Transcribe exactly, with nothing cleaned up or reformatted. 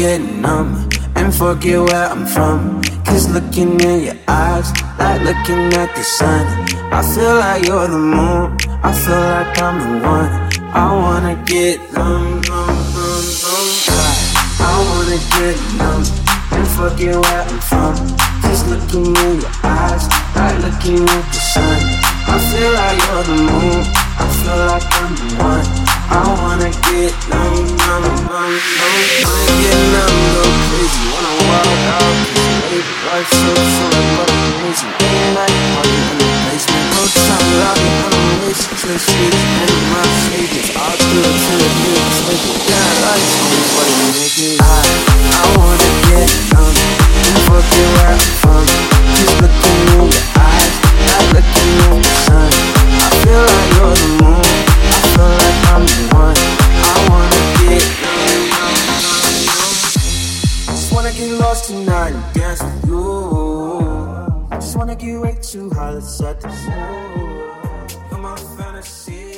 get numb and forget where I'm from. Cause looking in your eyes, like looking at the sun. I feel like you're the moon, I feel like I'm the one. I wanna get numb, numb, numb, numb. I, I wanna get numb and forget where I'm from. Just looking in your eyes, like looking at the sun. I feel like you're the moon, I feel like I'm the one. I wanna get numb, numb, numb, numb. Wanna get numb, go crazy, wanna wild out. Cause baby, life so short, but amazing. Day and night, party in the basement. No time lobby, I'm amazing. Twin sheets, and my sneakers. All good to the niggas, nigga. Yeah, life's only way to make it. I, I wanna get numb and forget where I'm from. Just looking in your eyes, not looking in the sun. I feel like you're the moon, I feel like I'm the one. I wanna get numb, numb, numb, numb. I just wanna get lost tonight and dance with you. I just wanna get way too high, let's set the mood. You're my fantasy.